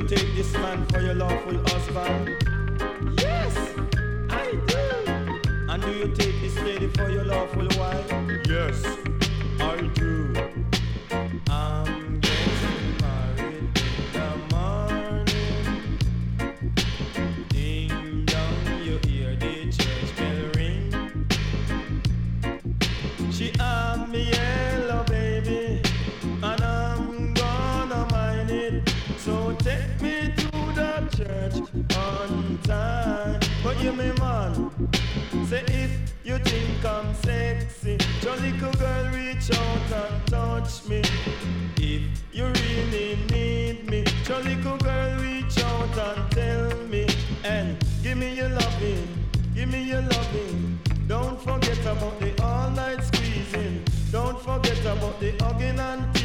you take this man for your lawful husband? Yes, I do. And do you take this lady for your lawful wife? Yes, I do. I'm getting married in the morning. Ding dong, you hear the church bell ring. She asked me yellow baby, and I'm gonna mind it. So take me to the church on time. But you me man, say if you think I'm sexy, your little girl reach out and touch me. If you really need me, your little girl reach out and tell me. And give me your loving, give me your loving. Don't forget about the all night squeezing. Don't forget about the hugging and